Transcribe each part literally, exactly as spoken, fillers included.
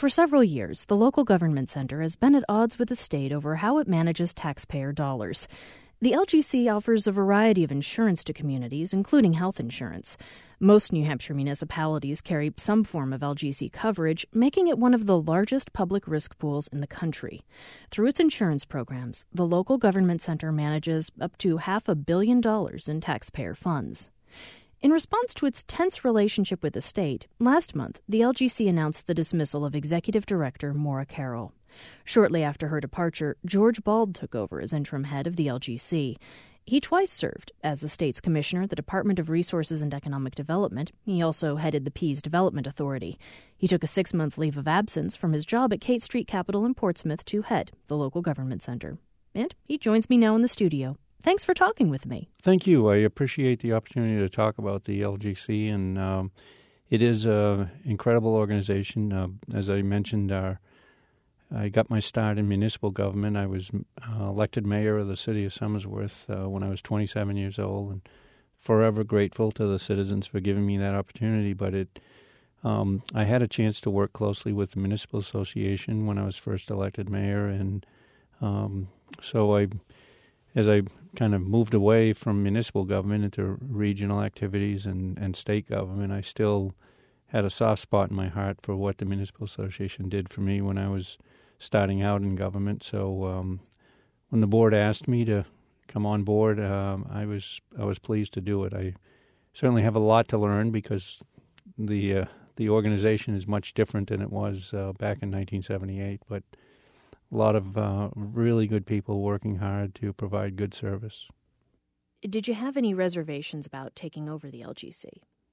For several years, the local government center has been at odds with the state over how it manages taxpayer dollars. The L G C offers a variety of insurance to communities, including health insurance. Most New Hampshire municipalities carry some form of L G C coverage, making it one of the largest public risk pools in the country. Through its insurance programs, the local government center manages up to half a billion dollars in taxpayer funds. In response to its tense relationship with the state, last month, the L G C announced the dismissal of Executive Director Maura Carroll. Shortly after her departure, George Bald took over as interim head of the L G C. He twice served as the state's commissioner at the Department of Resources and Economic Development. He also headed the Pease Development Authority. He took a six-month leave of absence from his job at Kate Street Capital in Portsmouth to head the local government center. And he joins me now in the studio. Thanks for talking with me. Thank you. I appreciate the opportunity to talk about the L G C, and um, it is an incredible organization. Uh, as I mentioned, our, I got my start in municipal government. I was uh, elected mayor of the city of Somersworth uh, when I was twenty-seven years old, and forever grateful to the citizens for giving me that opportunity. But it, um, I had a chance to work closely with the Municipal Association when I was first elected mayor, and um, so I as I kind of moved away from municipal government into regional activities and, and state government, I still had a soft spot in my heart for what the Municipal Association did for me when I was starting out in government. So um, when the board asked me to come on board, um, I was I was pleased to do it. I certainly have a lot to learn because the uh, the organization is much different than it was uh, back in nineteen seventy-eight, but a lot of uh, really good people working hard to provide good service. Did you have any reservations about taking over the L G C?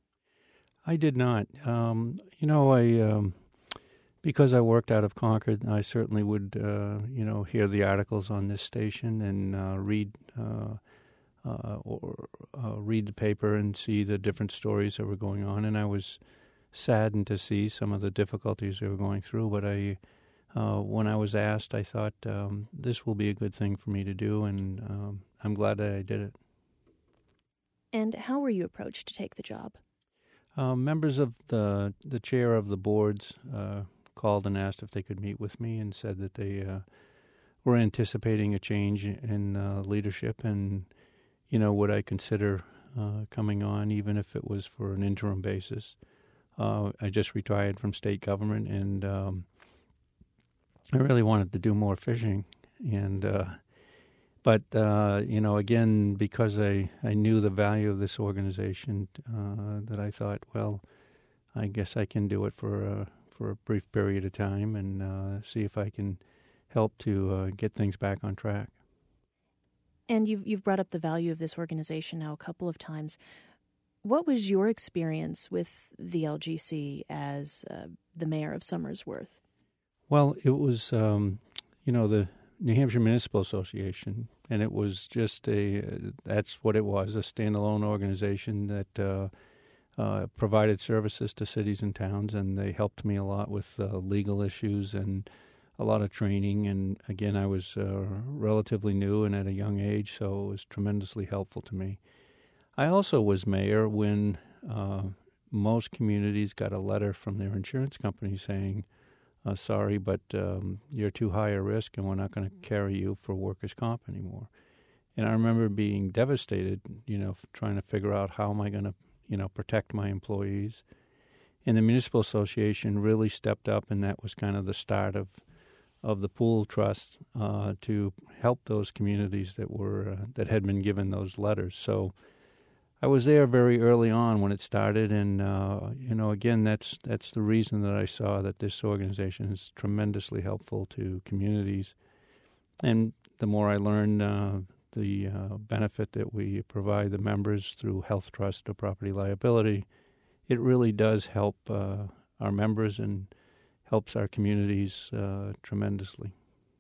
I did not. Um, you know, I um, because I worked out of Concord, I certainly would, uh, you know, hear the articles on this station and uh, read uh, uh, or uh, read the paper and see the different stories that were going on. And I was saddened to see some of the difficulties they were going through, but I. Uh, when I was asked, I thought um, this will be a good thing for me to do, and um, I'm glad that I did it. And how were you approached to take the job? Uh, members of the the chair of the boards uh, called and asked if they could meet with me, and said that they uh, were anticipating a change in uh, leadership, and you know, would I consider uh, coming on, even if it was for an interim basis. Uh, I just retired from state government, and um, I really wanted to do more fishing, and uh, but uh, you know, again, because I, I knew the value of this organization, uh, that I thought, well, I guess I can do it for a for a brief period of time and uh, see if I can help to uh, get things back on track. And you've you've brought up the value of this organization now a couple of times. What was your experience with the L G C as uh, the mayor of Somersworth? Well, it was, um, you know, the New Hampshire Municipal Association, and it was just a, uh, that's what it was, a standalone organization that uh, uh, provided services to cities and towns, and they helped me a lot with uh, legal issues and a lot of training. And again, I was uh, relatively new and at a young age, so it was tremendously helpful to me. I also was mayor when uh, most communities got a letter from their insurance company saying, Uh, sorry, but um, you're too high a risk, and we're not going to carry you for workers' comp anymore. And I remember being devastated, you know, trying to figure out how am I going to, you know, protect my employees. And the Municipal Association really stepped up, and that was kind of the start of of the pool trust uh, to help those communities that were uh, that had been given those letters. So I was there very early on when it started, and uh, you know, again, that's that's the reason that I saw that this organization is tremendously helpful to communities. And the more I learned uh, the uh, benefit that we provide the members through health trust or property liability, it really does help uh, our members and helps our communities uh, tremendously.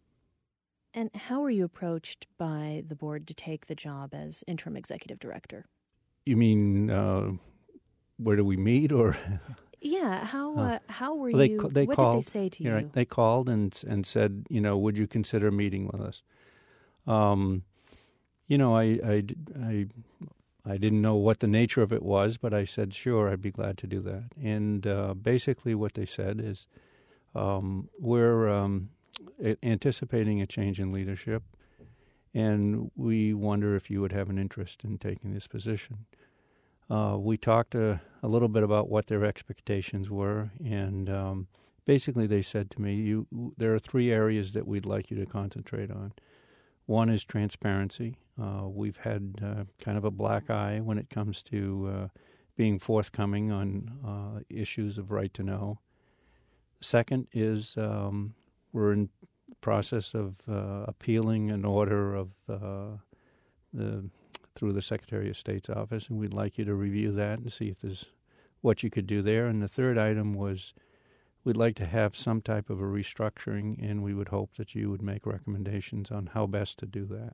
And how were you approached by the board to take the job as interim executive director? You mean uh, where do we meet, or? Yeah, how uh, uh, how were well, they, you? They what called, did they say to you? Right, they called and and said, you know, would you consider meeting with us? Um, you know, I, I, I, I didn't know what the nature of it was, but I said, sure, I'd be glad to do that. And uh, basically what they said is, Um, we're um, a- anticipating a change in leadership, and we wonder if you would have an interest in taking this position. Uh, we talked a, a little bit about what their expectations were, and um, basically they said to me, "You, there are three areas that we'd like you to concentrate on. One is transparency. Uh, we've had uh, kind of a black eye when it comes to uh, being forthcoming on uh, issues of right to know. Second is um, we're in the process of uh, appealing an order of uh, the through the Secretary of State's office, and we'd like you to review that and see if there's what you could do there. And the third item was we'd like to have some type of a restructuring, and we would hope that you would make recommendations on how best to do that."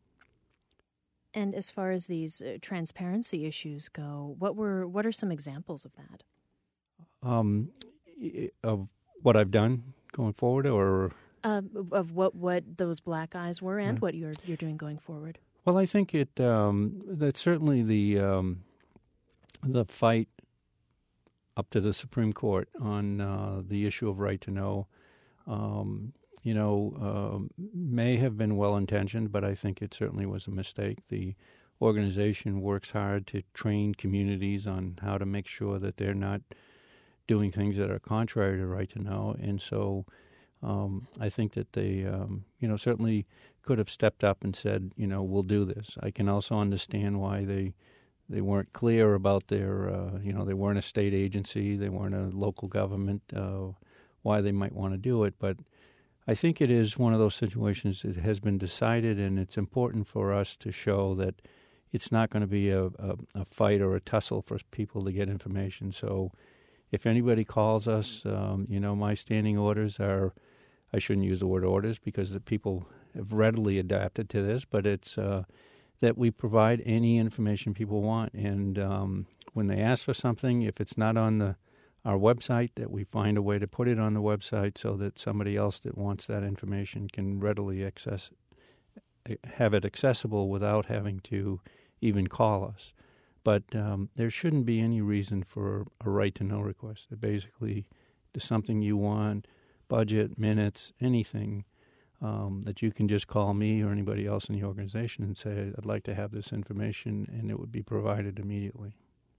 And as far as these uh, transparency issues go, what were what are some examples of that? Um, of what I've done going forward, or Uh, of what, what those black eyes were and Yeah. what you're you're doing going forward. Well, I think it um, that certainly the um, the fight up to the Supreme Court on uh, the issue of right to know, um, you know, uh, may have been well intentioned, but I think it certainly was a mistake. The organization works hard to train communities on how to make sure that they're not doing things that are contrary to right to know, and so. Um, I think that they, um, you know, certainly could have stepped up and said, you know, we'll do this. I can also understand why they they weren't clear about their, uh, you know, they weren't a state agency, they weren't a local government, uh, why they might want to do it. But I think it is one of those situations that has been decided, and it's important for us to show that it's not going to be a, a, a fight or a tussle for people to get information. So if anybody calls us, um, you know, my standing orders are, I shouldn't use the word orders because the people have readily adapted to this, but it's uh, that we provide any information people want. And um, when they ask for something, if it's not on the our website, that we find a way to put it on the website so that somebody else that wants that information can readily access, have it accessible without having to even call us. But um, there shouldn't be any reason for a right to know request. It basically is something you want, budget, minutes, anything, um, that you can just call me or anybody else in the organization and say, I'd like to have this information, and it would be provided immediately.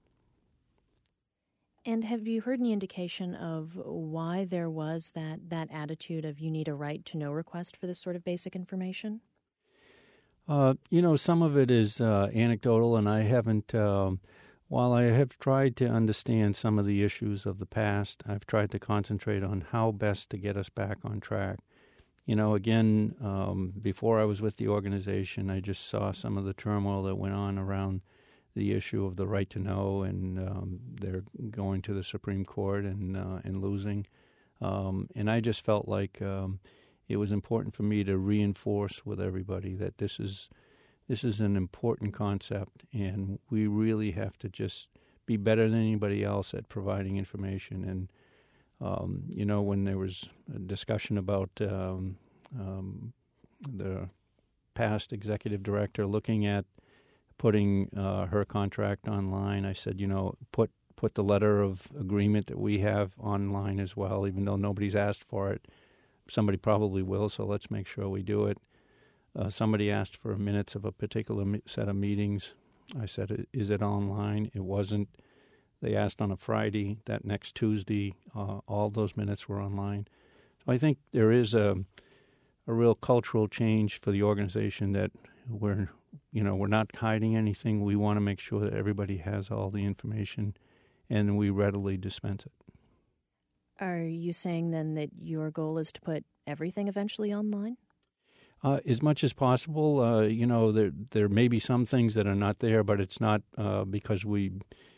And have you heard any indication of why there was that, that attitude of you need a right to know request for this sort of basic information? Uh, you know, some of it is uh, anecdotal, and I haven't, um, while I have tried to understand some of the issues of the past, I've tried to concentrate on how best to get us back on track. You know, again, um, before I was with the organization, I just saw some of the turmoil that went on around the issue of the right to know, and um, they're going to the Supreme Court and uh, and losing. Um, and I just felt like um, it was important for me to reinforce with everybody that this is this is an important concept, and we really have to just be better than anybody else at providing information. And um, you know, when there was a discussion about um, um, the past executive director looking at putting uh, her contract online, I said, you know, put put the letter of agreement that we have online as well, even though nobody's asked for it. Somebody probably will, so let's make sure we do it. Uh, somebody asked for minutes of a particular me- set of meetings. I said, is it online? It wasn't. They asked on a Friday. That next Tuesday, uh, all those minutes were online. So I think there is a a real cultural change for the organization that we're, you know, we're not hiding anything. We want to make sure that everybody has all the information, and we readily dispense it. Are you saying then that your goal is to put everything eventually online? Uh, as much as possible. Uh, you know, there there may be some things that are not there, but it's not uh, because we,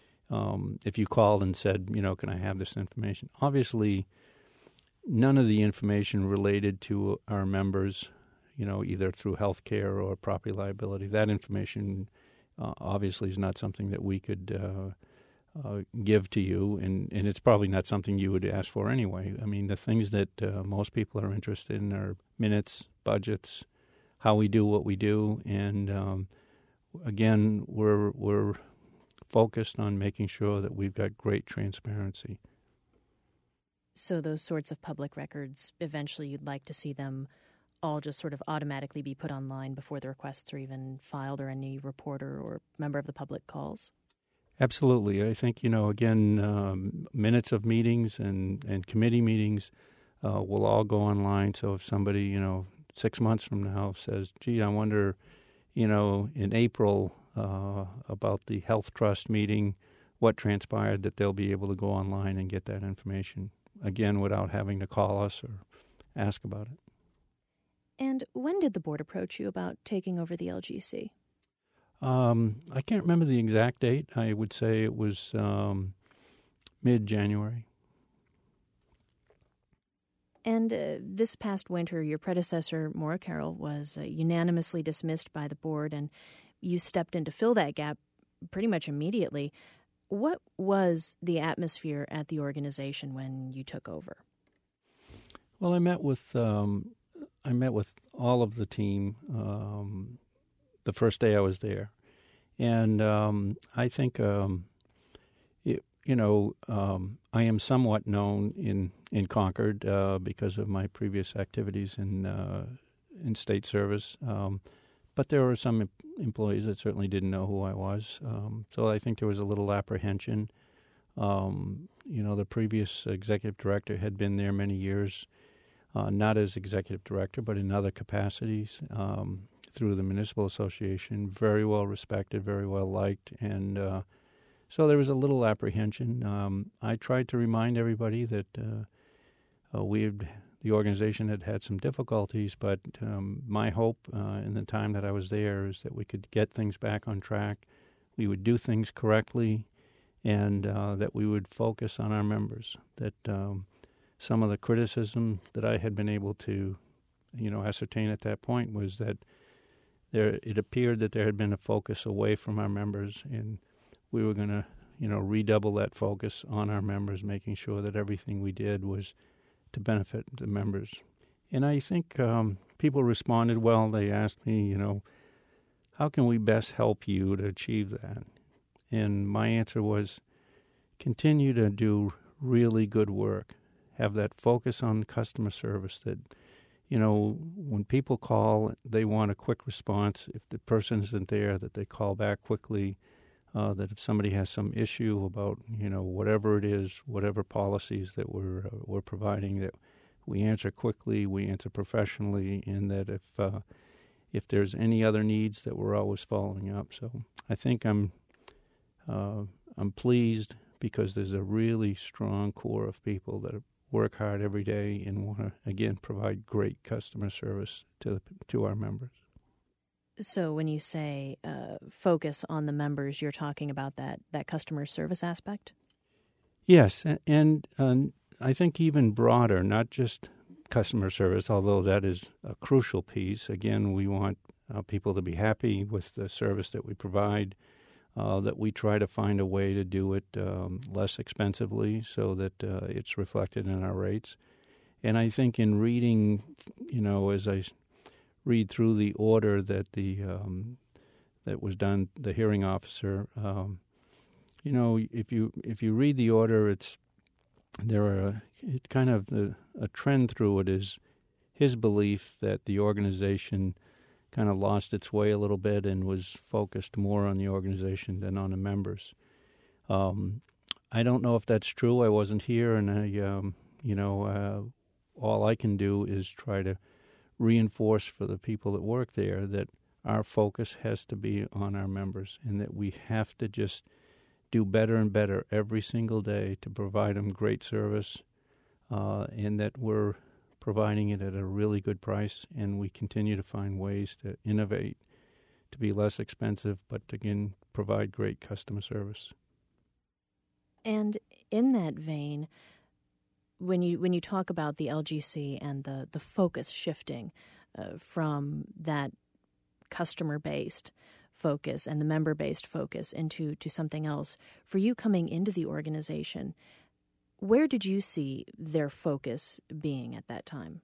um, if you called and said, you know, can I have this information? Obviously, none of the information related to our members, you know, either through health care or property liability, that information uh, obviously is not something that we could uh, Uh, give to you, and, and it's probably not something you would ask for anyway. I mean, the things that uh, most people are interested in are minutes, budgets, how we do what we do, and um, again, we're we're focused on making sure that we've got great transparency. So those sorts of public records, eventually you'd like to see them all just sort of automatically be put online before the requests are even filed or any reporter or member of the public calls? Absolutely. I think, you know, again, um, minutes of meetings and, and committee meetings uh, will all go online. So if somebody, you know, six months from now says, gee, I wonder, you know, in April uh, about the Health Trust meeting, what transpired, that they'll be able to go online and get that information, again, without having to call us or ask about it. And when did the board approach you about taking over the L G C? Um, I can't remember the exact date. I would say it was um, mid-January. And uh, this past winter, your predecessor, Maura Carroll, was uh, unanimously dismissed by the board, and you stepped in to fill that gap pretty much immediately. What was the atmosphere at the organization when you took over? Well, I met with um, I met with all of the team um, the first day I was there, and um, I think um, it, you know um, I am somewhat known in in Concord uh, because of my previous activities in uh, in state service. Um, but there were some em- employees that certainly didn't know who I was, um, so I think there was a little apprehension. Um, you know, the previous executive director had been there many years. Uh, not as executive director, but in other capacities um, through the Municipal Association, very well respected, very well liked, and uh, so there was a little apprehension. Um, I tried to remind everybody that uh, uh, we had, the organization had had some difficulties, but um, my hope uh, in the time that I was there is that we could get things back on track, we would do things correctly, and uh, that we would focus on our members, that um, some of the criticism that I had been able to, you know, ascertain at that point was that there it appeared that there had been a focus away from our members, and we were going to, you know, redouble that focus on our members, making sure that everything we did was to benefit the members. And I think um, people responded well. They asked me, you know, how can we best help you to achieve that? And my answer was, continue to do really good work. Have that focus on customer service, that, you know, when people call, they want a quick response. If the person isn't there, that they call back quickly, uh, that if somebody has some issue about, you know, whatever it is, whatever policies that we're, uh, we're providing, that we answer quickly, we answer professionally, and that if uh, if there's any other needs, that we're always following up. So I think I'm uh, I'm pleased because there's a really strong core of people that are work hard every day and want to, again, provide great customer service to the, to our members. So when you say uh, focus on the members, you're talking about that, that customer service aspect? Yes, and, and uh, I think even broader, not just customer service, although that is a crucial piece. Again, we want uh, people to be happy with the service that we provide, Uh, that we try to find a way to do it um, less expensively so that uh, it's reflected in our rates. And I think in reading, you know, as I read through the order that the um, that was done, the hearing officer, um, you know, if you if you read the order, it's there are it kind of the, a trend through it is his belief that the organization kind of lost its way a little bit and was focused more on the organization than on the members. Um, I don't know if that's true. I wasn't here, and I, um, you know, uh, all I can do is try to reinforce for the people that work there that our focus has to be on our members, and that we have to just do better and better every single day to provide them great service, uh, and that we're providing it at a really good price, and we continue to find ways to innovate, to be less expensive, but to, again, provide great customer service. And in that vein, when you when you talk about the L G C and the, the focus shifting uh, from that customer-based focus and the member-based focus into to something else, for you coming into the organization, where did you see their focus being at that time?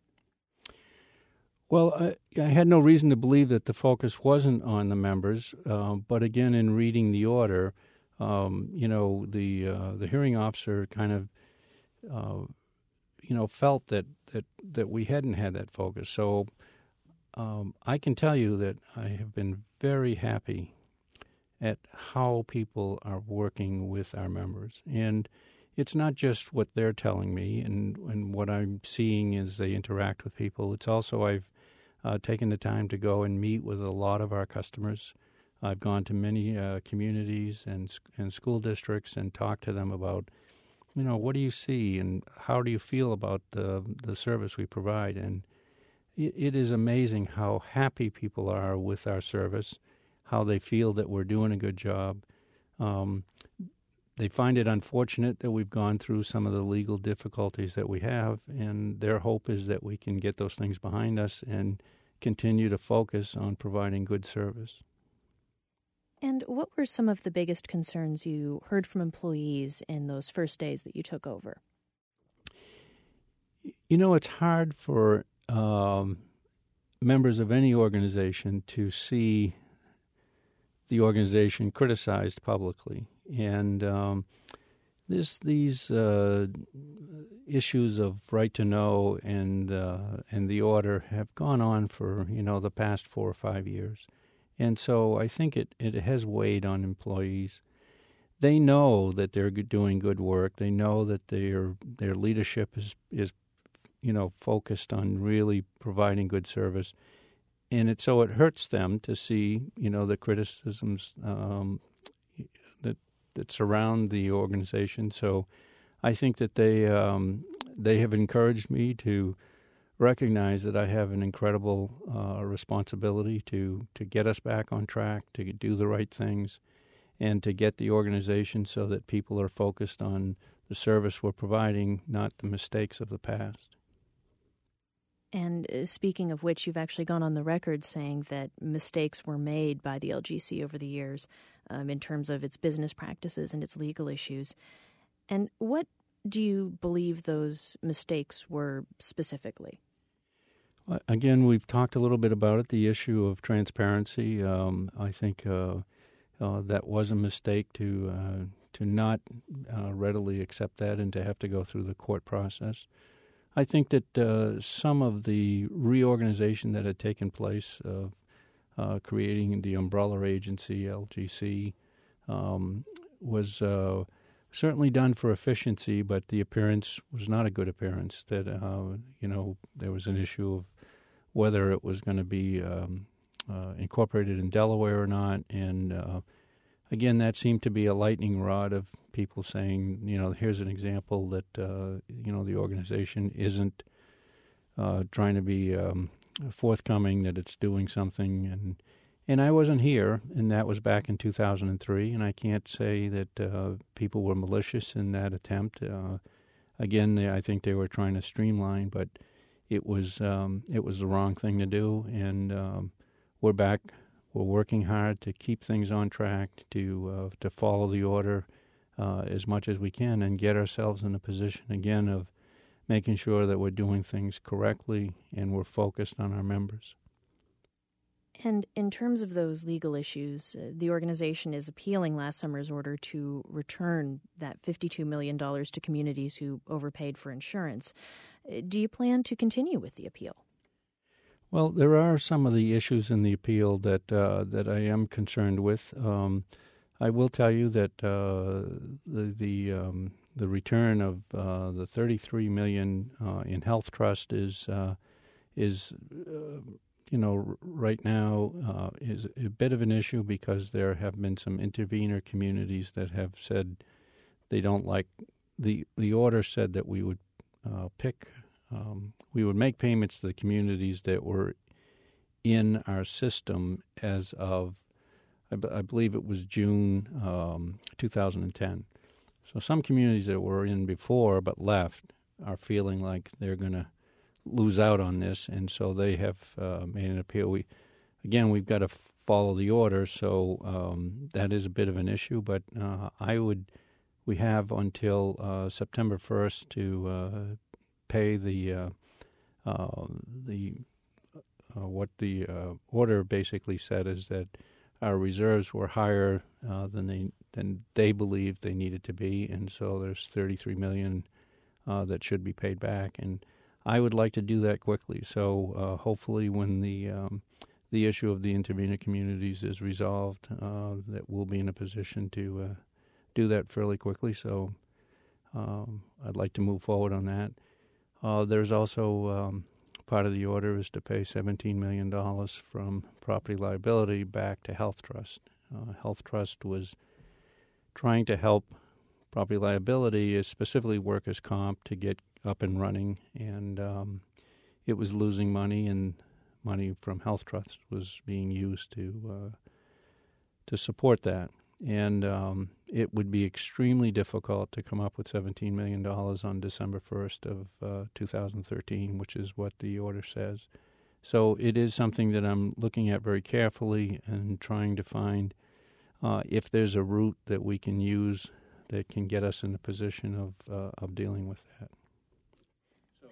Well, I, I had no reason to believe that the focus wasn't on the members. Uh, but again, in reading the order, um, you know, the uh, the hearing officer kind of uh, you know, felt that, that, that we hadn't had that focus. So um, I can tell you that I have been very happy at how people are working with our members. And it's not just what they're telling me and, and what I'm seeing as they interact with people. It's also I've uh, taken the time to go and meet with a lot of our customers. I've gone to many uh, communities and and school districts and talked to them about, you know, what do you see and how do you feel about the the service we provide? And it, it is amazing how happy people are with our service, how they feel that we're doing a good job. Um, they find it unfortunate that we've gone through some of the legal difficulties that we have, and their hope is that we can get those things behind us and continue to focus on providing good service. And what were some of the biggest concerns you heard from employees in those first days that you took over? You know, it's hard for um, members of any organization to see the organization criticized publicly. And um, this, these uh, issues of right to know and uh, and the order have gone on for, you know, the past four or five years. And so I think it, it has weighed on employees. They know that they're doing good work. They know that their their leadership is, is you know, focused on really providing good service. And it so it hurts them to see, you know, the criticisms um, that that surround the organization. So I think that they um, they have encouraged me to recognize that I have an incredible uh, responsibility to, to get us back on track, to do the right things, and to get the organization so that people are focused on the service we're providing, not the mistakes of the past. And uh, speaking of which, you've actually gone on the record saying that mistakes were made by the L G C over the years um, in terms of its business practices and its legal issues. And what do you believe those mistakes were specifically? Again, we've talked a little bit about it, the issue of transparency. Um, I think uh, uh, that was a mistake to uh, to not uh, readily accept that and to have to go through the court process. I think that uh, some of the reorganization that had taken place of uh, creating the umbrella agency, L G C, um, was uh, certainly done for efficiency, but the appearance was not a good appearance. That, uh, you know, there was an issue of whether it was going to be um, uh, incorporated in Delaware or not. And, uh, again, that seemed to be a lightning rod of people saying, you know, here's an example that, uh, you know, the organization isn't uh, trying to be um, forthcoming, that it's doing something. And and I wasn't here, and that was back in two thousand three, and I can't say that uh, people were malicious in that attempt. Uh, again, they, I think they were trying to streamline, but it was um, it was the wrong thing to do, and um, we're back. We're working hard to keep things on track, to uh, to follow the order uh, as much as we can, and get ourselves in a position again of making sure that we're doing things correctly and we're focused on our members. And in terms of those legal issues, uh, the organization is appealing last summer's order to return that fifty-two million dollars to communities who overpaid for insurance. Uh, do you plan to continue with the appeal? Well, there are some of the issues in the appeal that uh, that I am concerned with. Um, I will tell you that uh, the the, um, the return of uh, the thirty-three million dollars uh, in health trust is uh, is. Uh, you know, right now uh, is a bit of an issue because there have been some intervener communities that have said they don't like the the order said that we would uh, pick um, we would make payments to the communities that were in our system as of I, b- I believe it was June um, two thousand ten. So some communities that were in before but left are feeling like they're going to lose out on this, and so they have uh, made an appeal. We, again, we've got to f- follow the order, so um, that is a bit of an issue. But uh, I would, we have until uh, September first to uh, pay the uh, uh, the uh, what the uh, order basically said is that our reserves were higher uh, than they than they believed they needed to be, and so there's thirty-three million uh, that should be paid back. And I would like to do that quickly. So uh, hopefully when the um, the issue of the intervener communities is resolved, uh, that we'll be in a position to uh, do that fairly quickly. So um, I'd like to move forward on that. Uh, there's also um, part of the order is to pay seventeen million dollars from property liability back to Health Trust. Uh, Health Trust was trying to help property liability, specifically workers' comp, to get up and running, and um, it was losing money, and money from Health Trust was being used to uh, to support that. And um, it would be extremely difficult to come up with seventeen million dollars on December first of uh, two thousand thirteen, which is what the order says. So it is something that I'm looking at very carefully and trying to find uh, if there's a route that we can use that can get us in a position of uh, of dealing with that. So,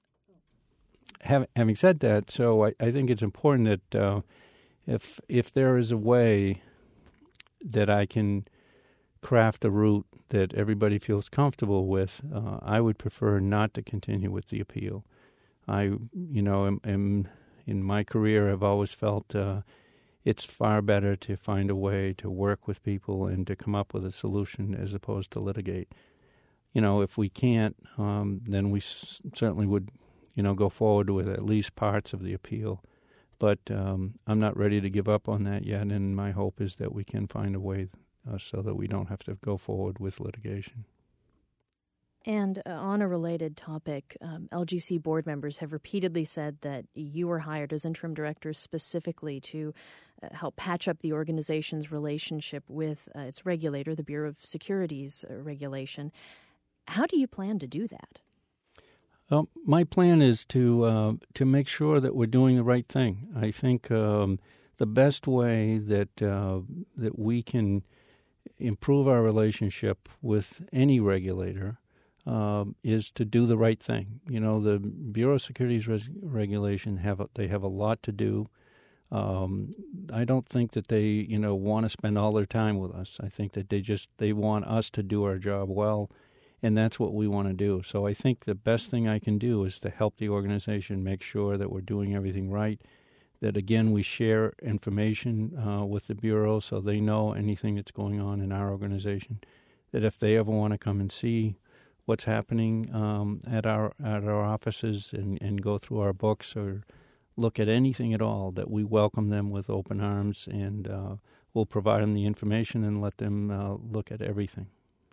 Have, having said that, so I, I think it's important that uh, if if there is a way that I can craft a route that everybody feels comfortable with, uh, I would prefer not to continue with the appeal. I, you know, am, am in my career, I've always felt uh, it's far better to find a way to work with people and to come up with a solution as opposed to litigate. You know, if we can't, um, then we s- certainly would, you know, go forward with at least parts of the appeal. But um, I'm not ready to give up on that yet, and my hope is that we can find a way uh, so that we don't have to go forward with litigation. And uh, on a related topic, um, L G C board members have repeatedly said that you were hired as interim director specifically to uh, help patch up the organization's relationship with uh, its regulator, the Bureau of Securities uh, Regulation. How do you plan to do that? Well, my plan is to uh, to make sure that we're doing the right thing. I think um, the best way that uh, that we can improve our relationship with any regulator uh, is to do the right thing. You know, the Bureau of Securities Res- Regulation have a, they have a lot to do. Um, I don't think that they you know want to spend all their time with us. I think that they just they want us to do our job well. And that's what we want to do. So I think the best thing I can do is to help the organization make sure that we're doing everything right, that, again, we share information uh, with the Bureau so they know anything that's going on in our organization, that if they ever want to come and see what's happening um, at our at our offices and, and go through our books or look at anything at all, that we welcome them with open arms and uh, we'll provide them the information and let them uh, look at everything.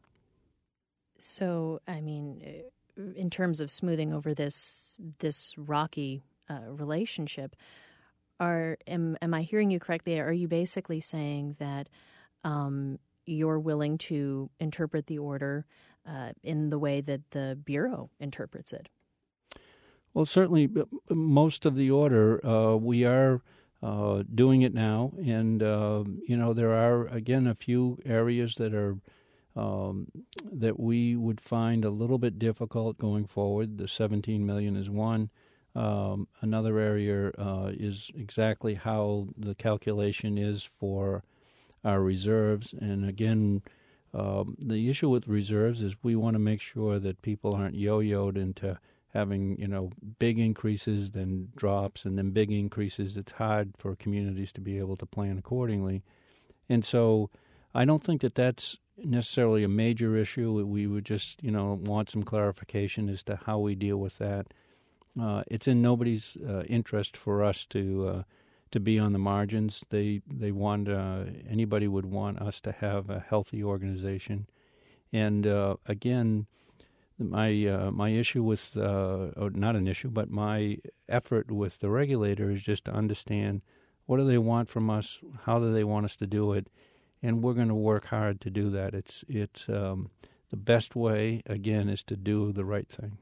So, I mean, in terms of smoothing over this this rocky uh, relationship, are am am I hearing you correctly? Are you basically saying that um, you're willing to interpret the order uh, in the way that the Bureau interprets it? Well, certainly, most of the order uh, we are uh, doing it now, and uh, you know there are again a few areas that are. Um, that we would find a little bit difficult going forward. The seventeen million dollars is one. Um, another area uh, is exactly how the calculation is for our reserves. And again, um, the issue with reserves is we want to make sure that people aren't yo-yoed into having, you know, big increases, then drops, and then big increases. It's hard for communities to be able to plan accordingly. And so I don't think that that's necessarily a major issue. We would just, you know, want some clarification as to how we deal with that. Uh, it's in nobody's uh, interest for us to uh, to be on the margins. They they want uh, anybody would want us to have a healthy organization. And uh, again, my uh, my issue with uh, or not an issue, but my effort with the regulator is just to understand what do they want from us, how do they want us to do it. And we're going to work hard to do that. It's it's um, the best way, again, is to do the right thing.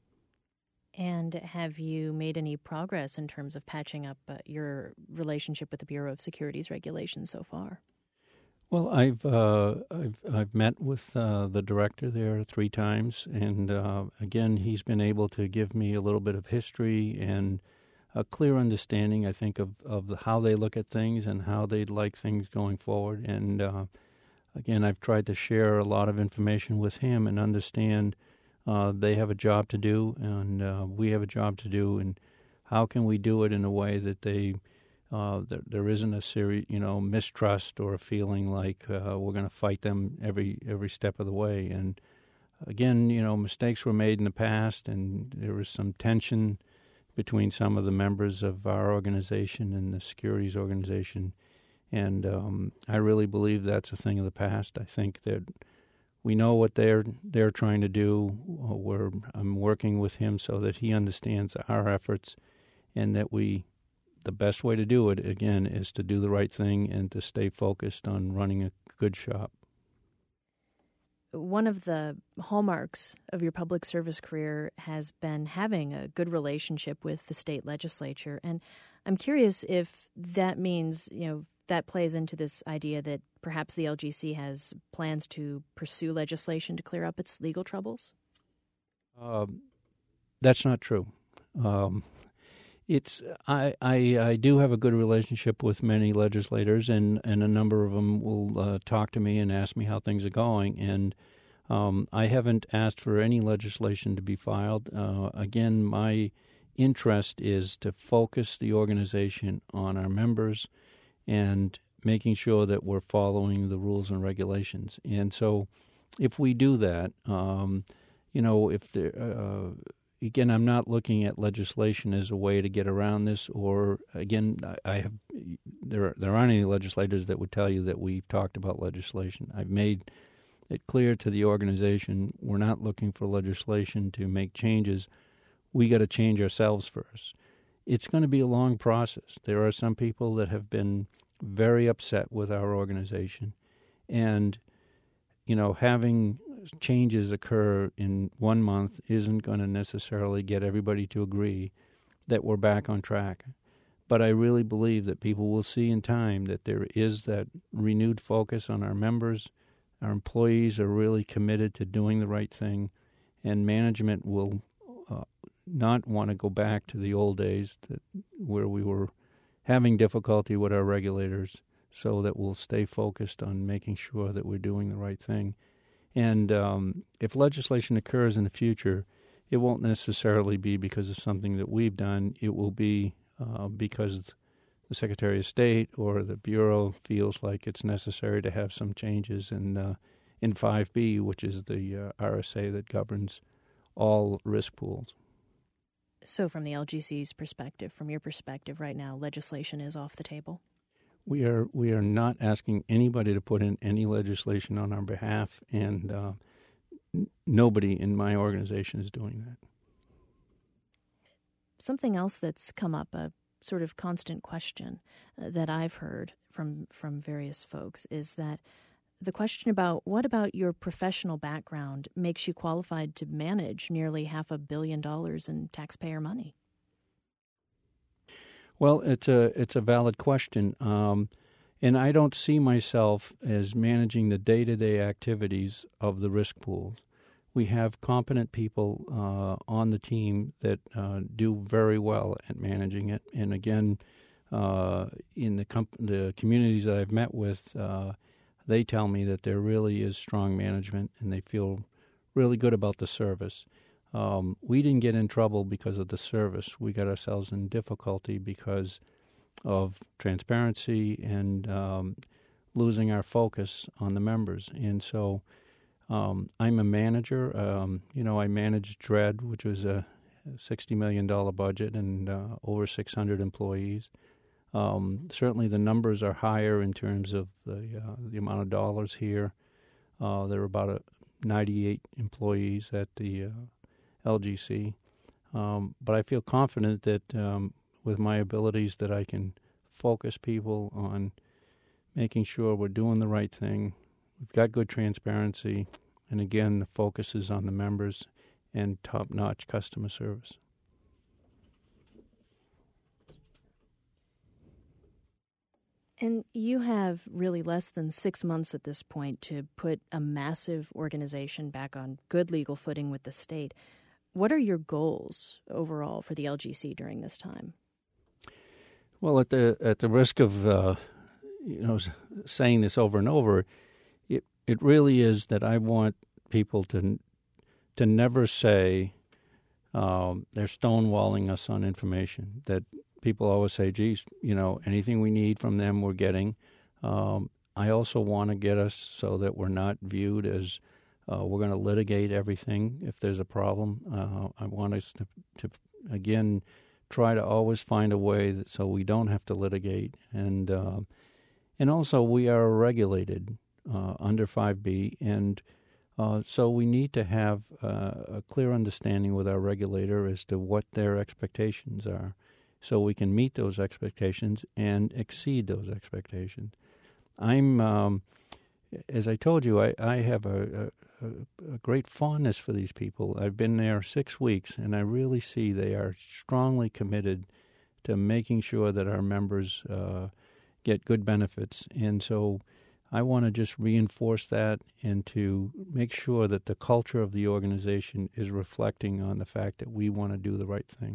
And have you made any progress in terms of patching up uh, your relationship with the Bureau of Securities Regulation so far? Well, I've uh, I've I've met with uh, the director there three times, and uh, again, he's been able to give me a little bit of history and a clear understanding, I think, of, of how they look at things and how they'd like things going forward. And, uh, again, I've tried to share a lot of information with him and understand Uh, they have a job to do, and uh, we have a job to do. And how can we do it in a way that they uh, that there isn't a serious, you know, mistrust or a feeling like uh, we're going to fight them every every step of the way. And again, you know, mistakes were made in the past, and there was some tension between some of the members of our organization and the securities organization. And um, I really believe that's a thing of the past. I think that we know what they're they're trying to do. We're, I'm working with him so that he understands our efforts, and that we, the best way to do it, again, is to do the right thing and to stay focused on running a good shop. One of the hallmarks of your public service career has been having a good relationship with the state legislature. And I'm curious if that means, you know, that plays into this idea that perhaps the L G C has plans to pursue legislation to clear up its legal troubles? Um, that's not true. Um, it's I, I I do have a good relationship with many legislators, and, and a number of them will uh, talk to me and ask me how things are going. And um, I haven't asked for any legislation to be filed. Uh, again, my interest is to focus the organization on our members and making sure that we're following the rules and regulations. And so if we do that, um, you know, if there, uh, again, I'm not looking at legislation as a way to get around this, or, again, I have, there, there aren't any legislators that would tell you that we've talked about legislation. I've made it clear to the organization we're not looking for legislation to make changes. We got to change ourselves first. It's going to be a long process. There are some people that have been very upset with our organization, and, you know, having changes occur in one month isn't going to necessarily get everybody to agree that we're back on track. But I really believe that people will see in time that there is that renewed focus on our members. Our employees are really committed to doing the right thing, and management will uh, not want to go back to the old days that, where we were having difficulty with our regulators, so that we'll stay focused on making sure that we're doing the right thing. And um, if legislation occurs in the future, it won't necessarily be because of something that we've done. It will be uh, because the Secretary of State or the Bureau feels like it's necessary to have some changes in uh, in five B, which is the uh, R S A that governs all risk pools. So from the L G C's perspective, from your perspective right now, legislation is off the table? We are we are not asking anybody to put in any legislation on our behalf, and uh, n- nobody in my organization is doing that. Something else that's come up, a sort of constant question uh, that I've heard from, from various folks, is that the question about what about your professional background makes you qualified to manage nearly half a billion dollars in taxpayer money? Well, it's a it's a valid question, um, and I don't see myself as managing the day-to-day activities of the risk pools. We have competent people uh, on the team that uh, do very well at managing it, and again, uh, in the comp- the communities that I've met with, uh, they tell me that there really is strong management, and they feel really good about the service. Um, we didn't get in trouble because of the service. We got ourselves in difficulty because of transparency and um, losing our focus on the members. And so um, I'm a manager. Um, you know, I managed DRED, which was a sixty million dollars budget and uh, over six hundred employees. Um, certainly the numbers are higher in terms of the, uh, the amount of dollars here. Uh, there are about a ninety-eight employees at the uh, L G C, um, but I feel confident that um, with my abilities that I can focus people on making sure we're doing the right thing. We've got good transparency, and again, the focus is on the members and top-notch customer service. And you have really less than six months at this point to put a massive organization back on good legal footing with the state. What are your goals overall for the L G C during this time? Well, at the at the risk of uh, you know saying this over and over, it it really is that I want people to to never say um, they're stonewalling us on information. That people always say, geez, you know, anything we need from them we're getting. Um, I also want to get us so that we're not viewed as uh, we're going to litigate everything if there's a problem. Uh, I want us to, to, again, try to always find a way that, so we don't have to litigate. And uh, and also we are regulated uh, under five B, and uh, so we need to have uh, a clear understanding with our regulator as to what their expectations are, so we can meet those expectations and exceed those expectations. I'm, um, as I told you, I, I have a, a, a great fondness for these people. I've been there six weeks, and I really see they are strongly committed to making sure that our members uh, get good benefits. And so I want to just reinforce that and to make sure that the culture of the organization is reflecting on the fact that we want to do the right thing.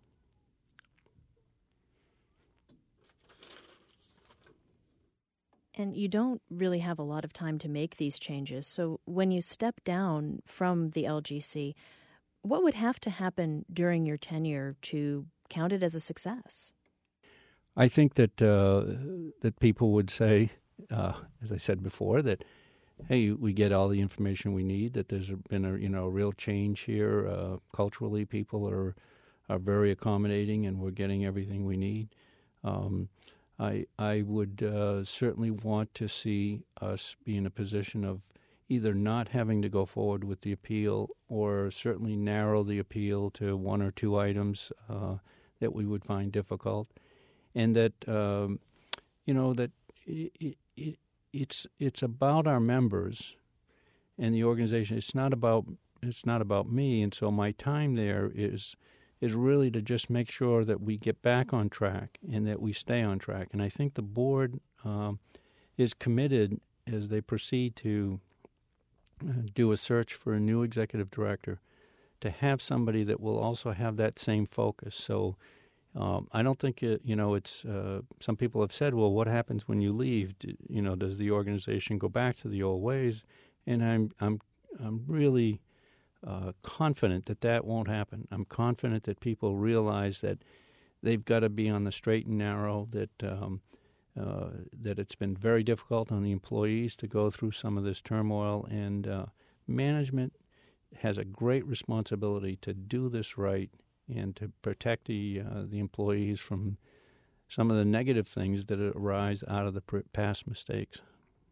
And you don't really have a lot of time to make these changes. So when you step down from the L G C, what would have to happen during your tenure to count it as a success? I think that uh, that people would say, uh, as I said before, that, hey, we get all the information we need, that there's been a, you know, a real change here. Uh, culturally, people are, are very accommodating, and we're getting everything we need. Um I I would uh, certainly want to see us be in a position of either not having to go forward with the appeal, or certainly narrow the appeal to one or two items uh, that we would find difficult, and that um, you know that it, it, it's it's about our members and the organization. It's not about it's not about me, and so my time there is. is really to just make sure that we get back on track and that we stay on track. And I think the board um, is committed as they proceed to uh, do a search for a new executive director to have somebody that will also have that same focus. So um, I don't think, it, you know, it's, uh, some people have said, well, what happens when you leave? You know, does the organization go back to the old ways? And I'm, I'm, I'm really... Uh, confident that that won't happen. I'm confident that people realize that they've got to be on the straight and narrow, that um, uh, that it's been very difficult on the employees to go through some of this turmoil, and uh, management has a great responsibility to do this right and to protect the, uh, the employees from some of the negative things that arise out of the past mistakes.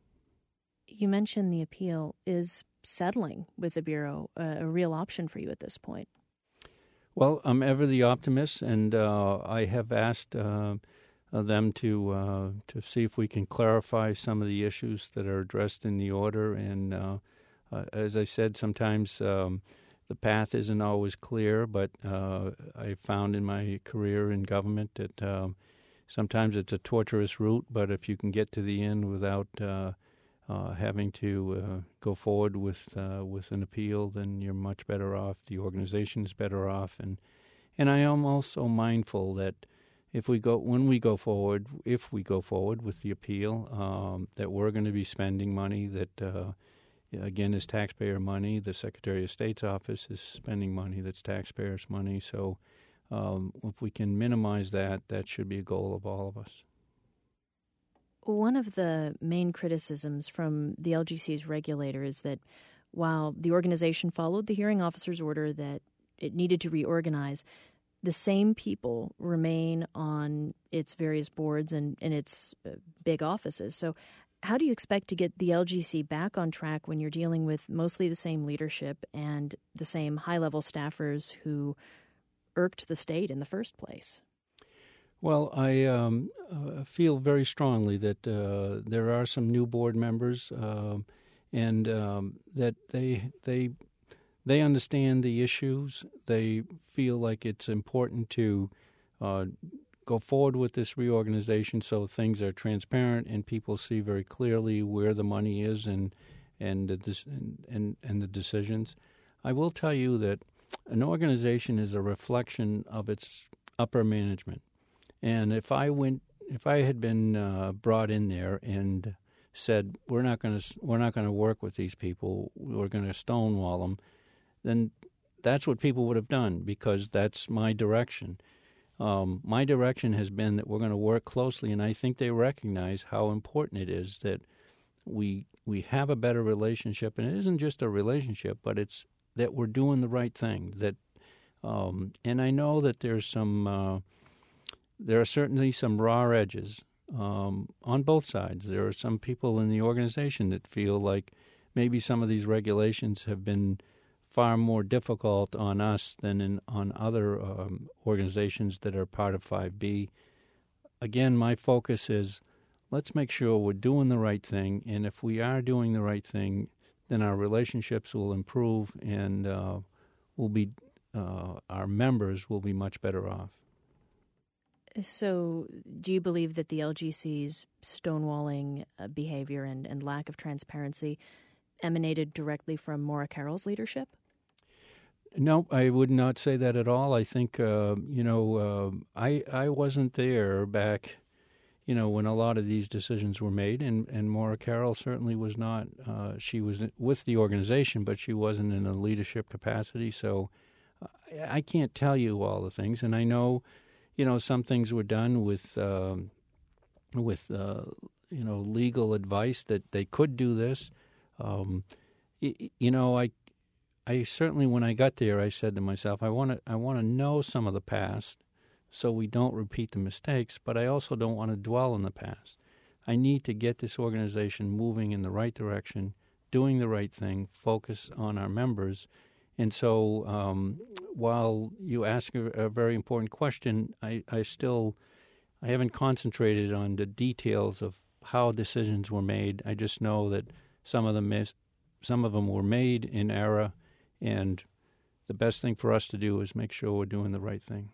You mentioned the appeal. Is settling with the Bureau a, a real option for you at this point? Well, I'm ever the optimist, and uh, I have asked uh, them to uh, to see if we can clarify some of the issues that are addressed in the order. And uh, uh, as I said, sometimes um, the path isn't always clear, but uh, I found in my career in government that uh, sometimes it's a torturous route, but if you can get to the end without uh, Uh, having to uh, go forward with uh, with an appeal, then you're much better off. The organization is better off, and and I am also mindful that if we go when we go forward, if we go forward with the appeal, um, that we're going to be spending money that uh, again is taxpayer money. The Secretary of State's office is spending money that's taxpayers' money. So um, if we can minimize that, that should be a goal of all of us. One of the main criticisms from the L G C's regulator is that while the organization followed the hearing officer's order that it needed to reorganize, the same people remain on its various boards and, and its uh, big offices. So how do you expect to get the L G C back on track when you're dealing with mostly the same leadership and the same high-level staffers who irked the state in the first place? Well, I um, uh, feel very strongly that uh, there are some new board members, uh, and um, that they they they understand the issues. They feel like it's important to uh, go forward with this reorganization so things are transparent and people see very clearly where the money is and and the, and, and and the decisions. I will tell you that an organization is a reflection of its upper management. And if I went, if I had been uh, brought in there and said we're not going to we're not going to work with these people, we're going to stonewall them, then that's what people would have done, because that's my direction. Um, my direction has been that we're going to work closely, and I think they recognize how important it is that we we have a better relationship, and it isn't just a relationship, but it's that we're doing the right thing. That, um, and I know that there's some, uh, there are certainly some raw edges um, on both sides. There are some people in the organization that feel like maybe some of these regulations have been far more difficult on us than in, on other um, organizations that are part of five B. Again, my focus is, let's make sure we're doing the right thing, and if we are doing the right thing, then our relationships will improve, and uh, we'll be uh, our members will be much better off. So, do you believe that the L G C's stonewalling uh, behavior and, and lack of transparency emanated directly from Maura Carroll's leadership? No, I would not say that at all. I think uh, you know uh, I I wasn't there back, you know, when a lot of these decisions were made, and, and Maura Carroll certainly was not. Uh, she was with the organization, but she wasn't in a leadership capacity. So I, I can't tell you all the things, and I know, you know, some things were done with um, with uh, you know legal advice that they could do this. Um, you, you know, I I certainly, when I got there, I said to myself, I want to I want to know some of the past, so we don't repeat the mistakes, but I also don't want to dwell in the past. I need to get this organization moving in the right direction, doing the right thing, focus on our members. And so um, while you ask a, a very important question, I, I still I haven't concentrated on the details of how decisions were made. I just know that some of them, mis- some of them were made in error, and the best thing for us to do is make sure we're doing the right thing.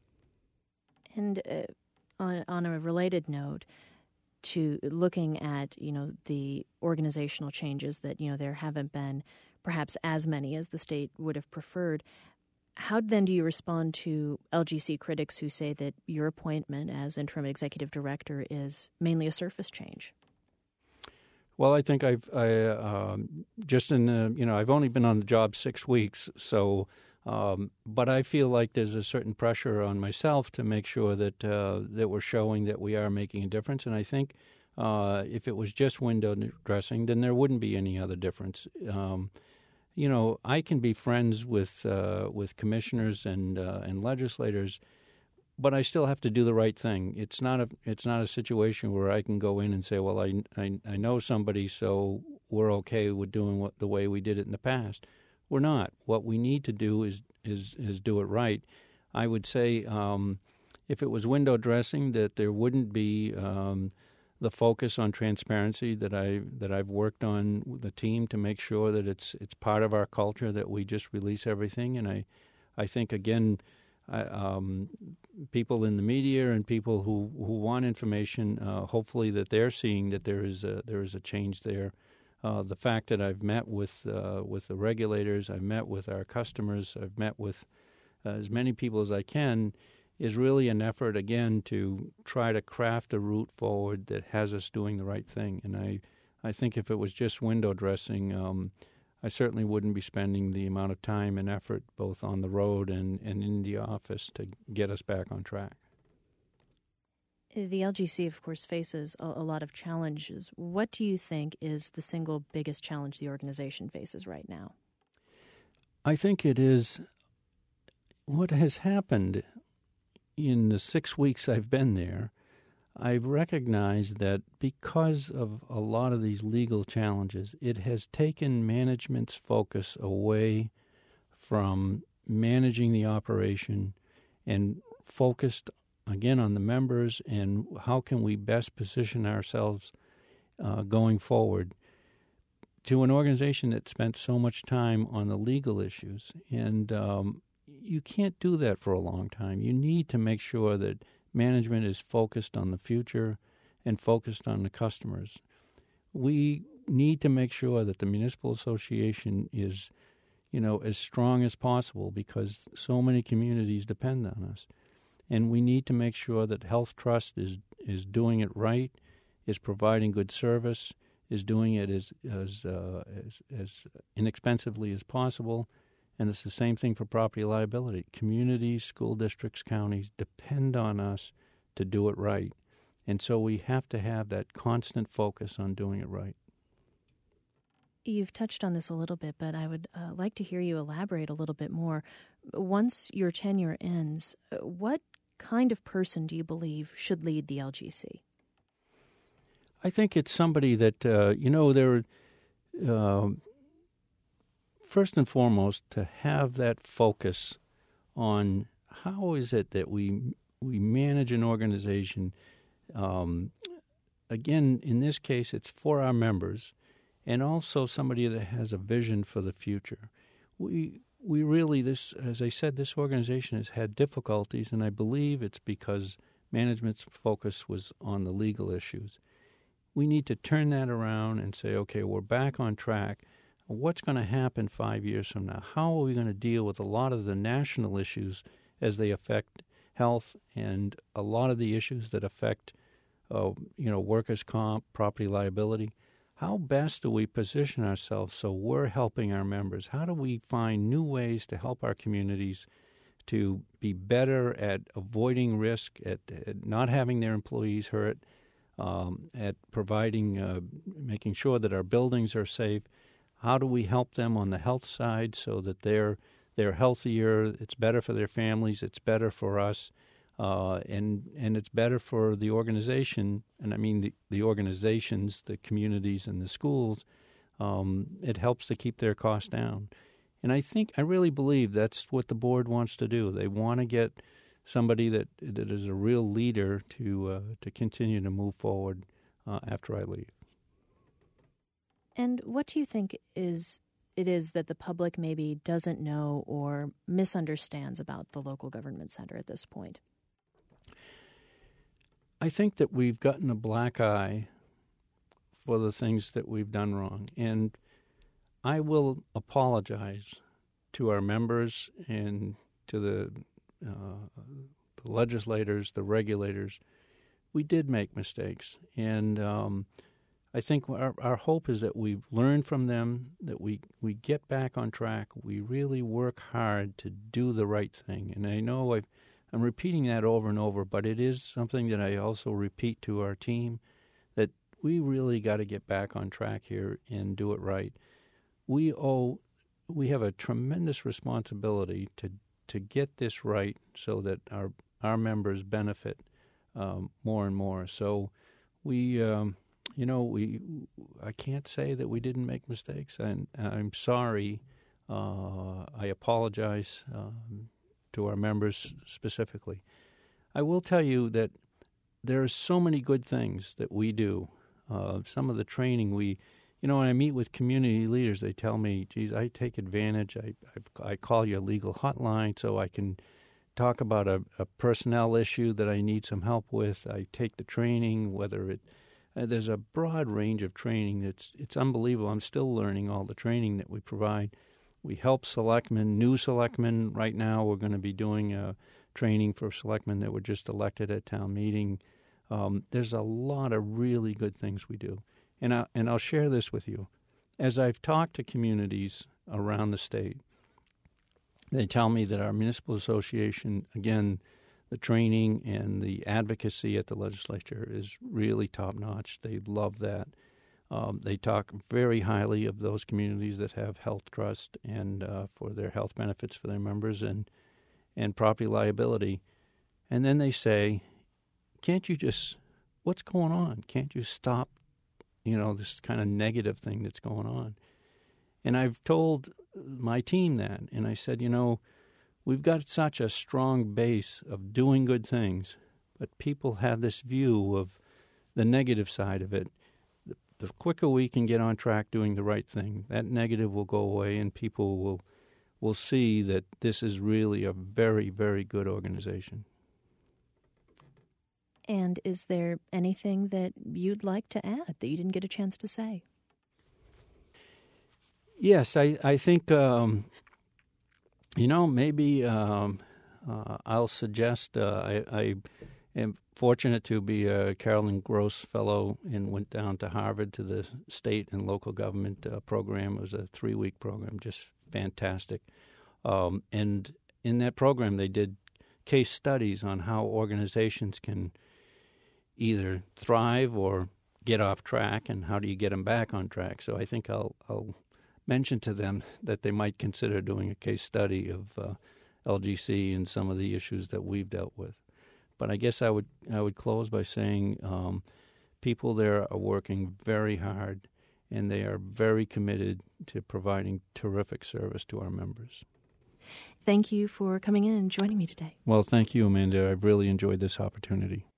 And uh, on, on a related note, to looking at, you know, the organizational changes that, you know, there haven't been perhaps as many as the state would have preferred, how then do you respond to L G C critics who say that your appointment as interim executive director is mainly a surface change? Well, I think I've I, um, just in the, you know, I've only been on the job six weeks, so Um, but I feel like there's a certain pressure on myself to make sure that uh, that we're showing that we are making a difference. And I think uh, if it was just window dressing, then there wouldn't be any other difference. Um, you know, I can be friends with uh, with commissioners and uh, and legislators, but I still have to do the right thing. It's not a it's not a situation where I can go in and say, well, I I, I know somebody, so we're okay with doing what the way we did it in the past. We're not. What we need to do is is is do it right. I would say um, if it was window dressing, that there wouldn't be um, the focus on transparency that I that I've worked on with the team to make sure that it's it's part of our culture that we just release everything. And I, I think again, I, um, people in the media and people who, who want information, uh, hopefully that they're seeing that there is a, there is a change there. Uh, the fact that I've met with uh, with the regulators, I've met with our customers, I've met with uh, as many people as I can, is really an effort, again, to try to craft a route forward that has us doing the right thing. And I, I think if it was just window dressing, um, I certainly wouldn't be spending the amount of time and effort both on the road and, and in the office to get us back on track. The L G C, of course, faces a, a lot of challenges. What do you think is the single biggest challenge the organization faces right now? I think it is what has happened in the six weeks I've been there. I've recognized that because of a lot of these legal challenges, it has taken management's focus away from managing the operation and focused again on the members and how can we best position ourselves uh, going forward to an organization that spent so much time on the legal issues. And um, you can't do that for a long time. You need to make sure that management is focused on the future and focused on the customers. We need to make sure that the municipal association is, you know, as strong as possible because so many communities depend on us. And we need to make sure that Health Trust is is doing it right, is providing good service, is doing it as as uh, as, as inexpensively as possible, And it's the same thing for property liability. Communities, school districts, counties depend on us to do it right. And so we have to have that constant focus on doing it right. You've touched on this a little bit, but I would uh, like to hear you elaborate a little bit more. Once your tenure ends, what kind of person do you believe should lead the L G C? I think it's somebody that, uh, you know, they're, uh, first and foremost, to have that focus on how is it that we we manage an organization. Um, again, in this case, it's for our members, and also somebody that has a vision for the future. We we really, this, as I said, this organization has had difficulties, and I believe it's because management's focus was on the legal issues. We need to turn that around and say, okay, we're back on track. What's going to happen five years from now? How are we going to deal with a lot of the national issues as they affect health and a lot of the issues that affect, uh, you know, workers' comp, property liability? How best do we position ourselves so we're helping our members? How do we find new ways to help our communities to be better at avoiding risk, at, at not having their employees hurt, um, at providing, uh, making sure that our buildings are safe? How do we help them on the health side so that they're they're healthier? It's better for their families. It's better for us, uh, and and it's better for the organization. And I mean the, the organizations, the communities, and the schools. Um, it helps to keep their costs down. And I think I really believe that's what the board wants to do. They want to get somebody that that is a real leader to uh, to continue to move forward uh, after I leave. And what do you think is it is that the public maybe doesn't know or misunderstands about the local government center at this point? I think that we've gotten a black eye for the things that we've done wrong. And I will apologize to our members and to the, uh, the legislators, the regulators. We did make mistakes. And um, I think our, our hope is that we learn from them, that we, we get back on track. We really work hard to do the right thing. And I know I've, I'm repeating that over and over, but it is something that I also repeat to our team, that we really got to get back on track here and do it right. We owe, we have a tremendous responsibility to to get this right so that our our members benefit um, more and more. So we. Um, You know, we. I can't say that we didn't make mistakes, and I'm sorry. Uh, I apologize um, to our members specifically. I will tell you that there are so many good things that we do. Uh, some of the training we, you know, when I meet with community leaders, they tell me, geez, I take advantage. I I've, I call your legal hotline so I can talk about a, a personnel issue that I need some help with. I take the training, whether it Uh, there's a broad range of training that's it's unbelievable. I'm still learning all the training that we provide. We help selectmen, new selectmen. Right now we're going to be doing uh, training for selectmen that were just elected at town meeting. Um, there's a lot of really good things we do. And, I, and I'll share this with you. As I've talked to communities around the state, they tell me that our municipal association, again, the training and the advocacy at the legislature is really top-notch. They love that. Um, they talk very highly of those communities that have health trust and uh, for their health benefits for their members and and property liability. And then they say, can't you just, what's going on? Can't you stop, you know, this kind of negative thing that's going on? And I've told my team that, and I said, you know, we've got such a strong base of doing good things, but people have this view of the negative side of it. The, the quicker we can get on track doing the right thing, that negative will go away, and people will will see that this is really a very, very good organization. And is there anything that you'd like to add that you didn't get a chance to say? Yes, I, I think... Um, You know, maybe um, uh, I'll suggest uh, I, I am fortunate to be a Carolyn Gross Fellow and went down to Harvard to the state and local government uh, program. It was a three-week program, just fantastic. Um, and in that program, they did case studies on how organizations can either thrive or get off track, and how do you get them back on track. So I think I'll, I'll mention to them that they might consider doing a case study of uh, L G C and some of the issues that we've dealt with. But I guess I would I would close by saying um, people there are working very hard, and they are very committed to providing terrific service to our members. Thank you for coming in and joining me today. Well, thank you, Amanda. I've really enjoyed this opportunity.